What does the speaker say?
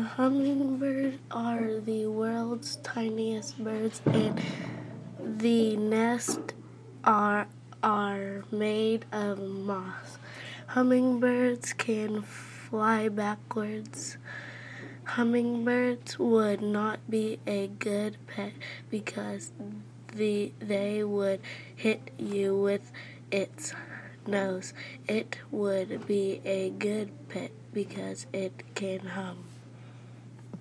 Hummingbirds are the world's tiniest birds, and the nests are made of moss. Hummingbirds can fly backwards. Hummingbirds would not be a good pet because they would hit you with its nose. It would be a good pet because it can hum.